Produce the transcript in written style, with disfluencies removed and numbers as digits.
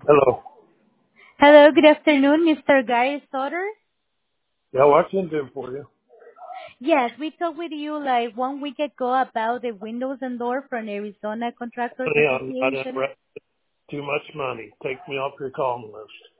Hello. Hello, good afternoon, Mr. Gary Soter. Yeah, what can I do for you? Yes, we talked with you like 1 week ago about the windows and door from Arizona Contractors Honey, I'm not Association. interested. Too much money. Take me off your calling list.